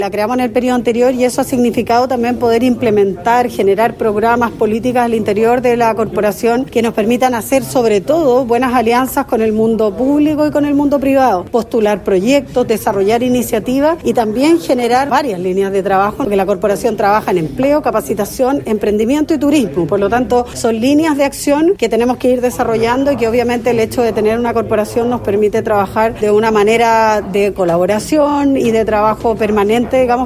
La creamos en el periodo anterior y eso ha significado también poder implementar, generar programas, políticas al interior de la corporación que nos permitan hacer sobre todo buenas alianzas con el mundo público y con el mundo privado, postular proyectos, desarrollar iniciativas y también generar varias líneas de trabajo, porque la corporación trabaja en empleo, capacitación, emprendimiento y turismo. Por lo tanto, son líneas de acción que tenemos que ir desarrollando y que obviamente el hecho de tener una corporación nos permite trabajar de una manera de colaboración y de trabajo permanente, digamos,